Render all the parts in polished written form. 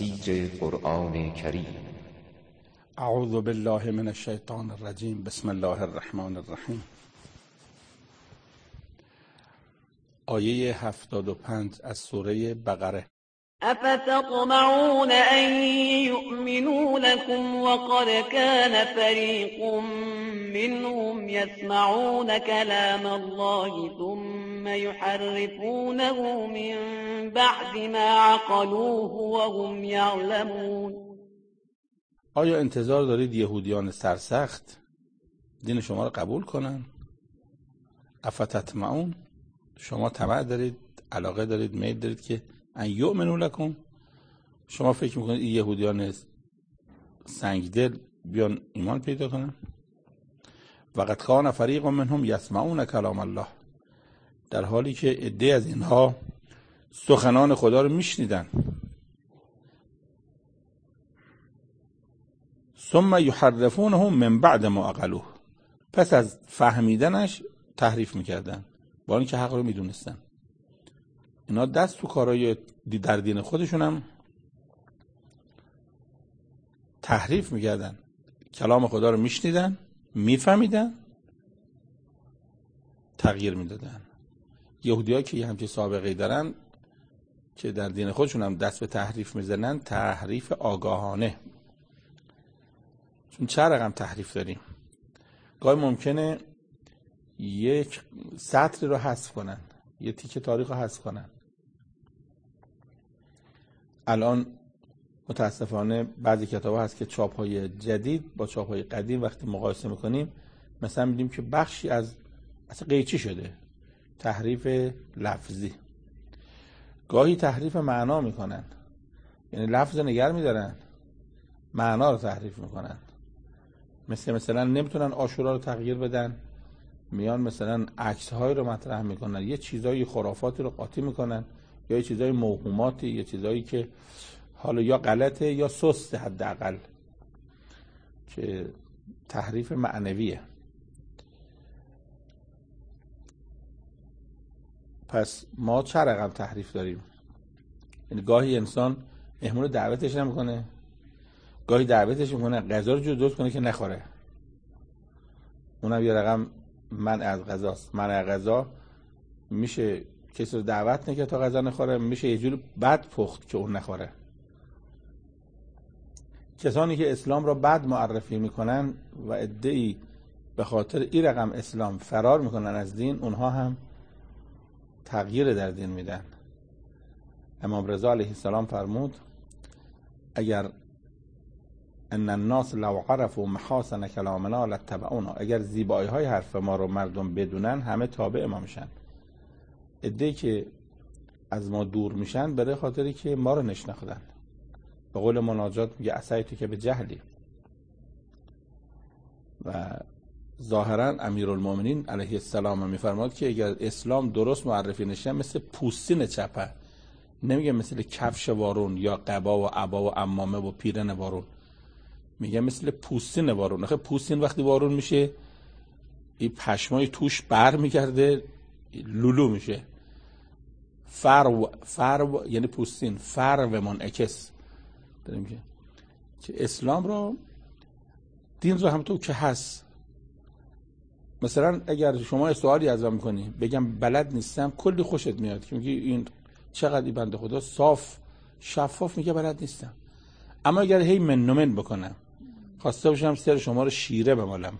تفسیر قرآن کریم. اعوذ بالله من الشیطان الرجیم. بسم الله الرحمن الرحیم. آیه 75 از سوره بقره. افتطمعون ان یؤمنوا لكم وقد كان فریق منهم یسمعون کلام الله ثم یحرفونه من بعد ما عقلوه وهم یعلمون. آیا انتظار دارید یهودیان سرسخت دین شما را قبول کنن؟ افتطمعون، شما طمع دارید، علاقه دارید، میل دارید که ان یؤمنوا لکم؟ شما فکر میکنید این یهودیان سنگدل بیان ایمان پیدا کنن؟ وقد کان فریق منهم یسمعون کلام الله، در حالی که عده از اینها سخنان خدا رو میشنیدن. ثم یحرفونه من بعد ما عقلوه، پس از فهمیدنش تحریف میکردن، با اینکه حق رو میدونستن. اینا دست تو کارهای در دین خودشون هم تحریف میکردن، کلام خدا رو میشنیدن، میفهمیدن، تغییر میدادن. یهودی‌ها که همچین سابقه‌ای دارن که در دین خودشون هم دست به تحریف میزنن، تحریف آگاهانه. چون چه رقم تحریف داریم، گاهی ممکنه یک سطری رو حذف کنن، یه تیکه تاریخ رو حذف کنن. الان متاسفانه بعضی کتاب‌ها هست که چاپ‌های جدید با چاپ‌های قدیم وقتی مقایسه می‌کنیم مثلا می‌بینیم که بخشی از اصلا قیچی شده، تحریف لفظی. گاهی تحریف معنا می‌کنن، یعنی لفظ نگر می‌دارن، معنا رو تحریف می‌کنن. مثلا نمیتونن عاشورا رو تغییر بدن، میان مثلا عکس‌های رو مطرح میکنن، یه چیزای خرافاتی رو قاطی میکنن، یا یه چیزای موهوماتی، یه چیزایی که حالا یا غلطه یا سسته، حداقل که تحریف معنویه. پس ما چه رقم تحریف داریم؟ یعنی گاهی انسان مهمون دعوتش نمیکنه، گاهی دعوتش میکنه غذا رو جور کنه که نخوره، اونم یه رقم منع از غذاست. منع غذا میشه کسی رو دعوت نکنه تا غذا نخوره، میشه یه جور بد پخت که اون نخوره. کسانی که اسلام را بد معرفی میکنن و عده‌ای به خاطر این رقم اسلام فرار میکنن از دین، اونها هم تغییر در دین میدن. امام رضا علیه السلام فرمود اگر ان الناس لو عرفوا محاسن کلامنا لاتبعونا، اگر زیبایی های حرف ما رو مردم بدونن همه تابع ما میشن. عده‌ای که از ما دور میشن برای خاطری که ما رو نشناختن. به قول مناجات میگه عصیتو که به جهلی. و ظاهرا امیرالمومنین علیه السلام میفرماد که اگر اسلام درست معرفی نشه مثل پوستین چپه، نمیگه مثل کفش وارون یا قبا و عبا و عمامه و پیرن وارون، میگه مثل پوستین وارون. آخه پوستین وقتی وارون میشه این پشمای توش بر میگرده، لولو میشه. فرو یعنی پوستین، فرو منعکس داریم که اسلام رو، دین رو همونطور که هست. مثلا اگر شما سوالی از من میکنی بگم بلد نیستم، کلی خوشت میاد که میگی این چقدر این بنده خدا صاف شفاف میگه بلد نیستم. اما اگر هی من بکنم، خواسته باشم سر شما رو شیره بمالم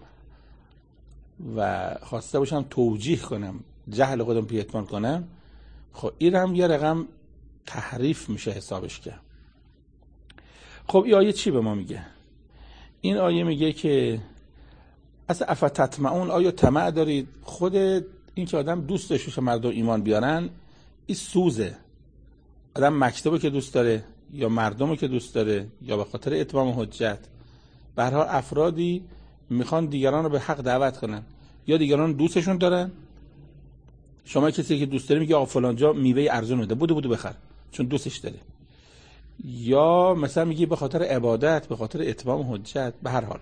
و خواسته باشم توجیه کنم، جهل خودم پیتمان کنم، خب این هم یه رقم تحریف میشه حسابش کرد. خب این آیه چی به ما میگه؟ این آیه میگه که اصلا افتطمعون، آیا طمع دارید؟ خود این که آدم دوست داشته مردم ایمان بیارن این سوزه. آدم مکتبو که دوست داره یا مردمو که دوست داره یا به خاطر اتمام حجت، به هر حال افرادی میخوان دیگران رو به حق دعوت کنن یا دیگران دوستشون دارن. شما کسی که دوست داری میگه آقا فلان جا میوه ارزون میده، بودو بخر چون دوستش داره. یا مثلا میگی به خاطر عبادت، به خاطر اتمام حجت. به هر حال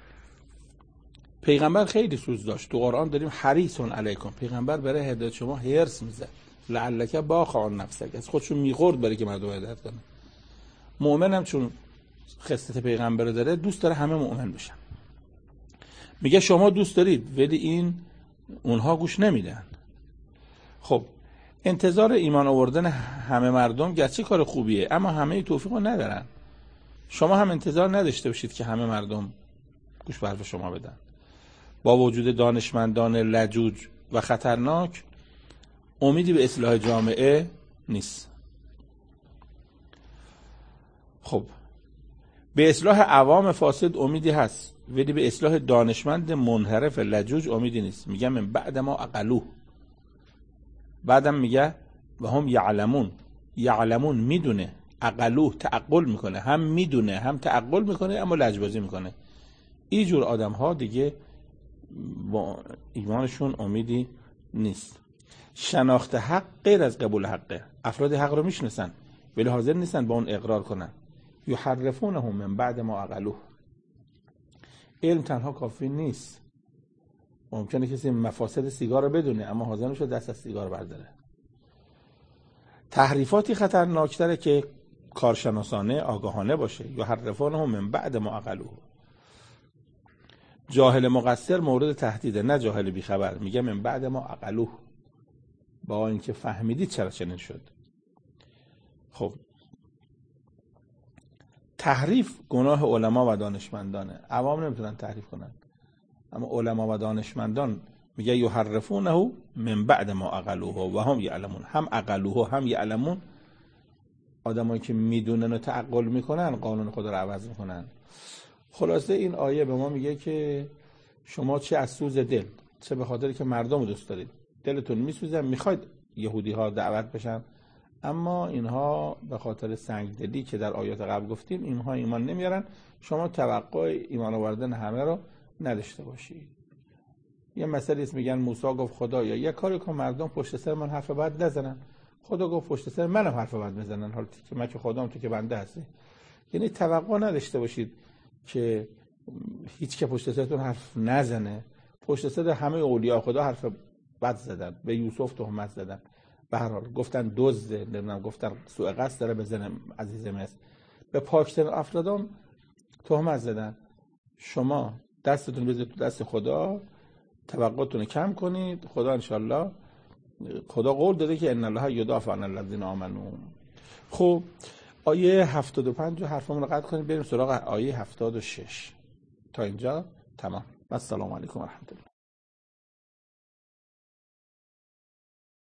پیغمبر خیلی سوز داشت. تو قرآن داریم حریصون علیکم، پیغمبر برای هدایت شما هرس میزد. لعلک باخع نفسک، از خودشون میخورد برای که مردم هدایت کنن. مؤمنم چون خصلت پیغمبر داره دوست داره همه مؤمن بشن. میگه شما دوست دارید ولی اونها گوش نمیدن. خب انتظار ایمان آوردن همه مردم گرچه کار خوبیه اما همه توفیق رو ندارن. شما هم انتظار نداشته باشید که همه مردم گوش به حرف شما بدن. با وجود دانشمندان لجوج و خطرناک امیدی به اصلاح جامعه نیست. خب به اصلاح عوام فاسد امیدی هست ولی به اصلاح دانشمند منحرف لجوج امیدی نیست. میگه من بعد ما عقلوه، بعدم میگه و هم یعلمون میدونه، عقلوه تعقل میکنه، هم میدونه هم تعقل میکنه اما لجبازی میکنه. این جور آدم ها دیگه با ایمانشون امیدی نیست. شناخت حق غیر از قبول حقه. افراد حق رو میشناسن ولی حاضر نیستن با اون اقرار کنن. یحرفونه من بعد ما عقلوه. علم تنها کافی نیست. ممکنه کسی مفاسد سیگار رو بدونه اما حاضر نشه دست از سیگار برداره. تحریفاتی خطرناکتره که کارشناسانه آگاهانه باشه. یحرفونه من بعد ما عقلوه. جاهل مقصر مورد تهدیده، نه جاهل بیخبر. میگه من بعد ما عقلوه، با اینکه فهمیدید چرا چنین شد. خب تحریف گناه علما و دانشمندانه. عوام نمیتونن تحریف کنن اما علما و دانشمندان میگه یحرفونه من بعد ما عقلوه و هم یعلمون. هم عقلوه هم یعلمون، آدمایی که میدونن و تعقل میکنن قانون خدا رو عوض میکنن. خلاصه این آیه به ما میگه که شما چه از سوز دل، چه به خاطری که مردم رو دوست دارید، دلتون میسوزه میخواید یهودی ها دعوت بشن اما اینها به خاطر سنگدلی که در آیات قبل گفتیم اینها ایمان نمیارن. شما توقع ایمان آوردن همه رو نداشته باشید. یه مسئله است، میگن موسی گفت خدایا یه کاری کن مردم پشت سر من حرف بد نزنن. خدا گفت پشت سر منم حرف بد بزنن، حالا که من که خدام تو که بنده هستی. یعنی توقع نداشته باشید که هیچ که پشت سرتون حرف نزنه. پشت سر همه اولیاء خدا حرف بد زدن، به یوسف تهمت زدن، به هر حال گفتن دزده، نمیدونم گفتن سوء قصد داره بزنه عزیز مصر، به پاکترین افرادم تهمت زدن. شما دستتون بذارید تو دست خدا، توقعتون رو کم کنید. خدا انشالله، خدا قول داده که ان الله یدافع عن الذین آمنوا. خب آیه 75 رو حرفمون رو قطع کنیم بریم سراغ آیه 76. تا اینجا تمام. السلام علیکم و رحمت الله.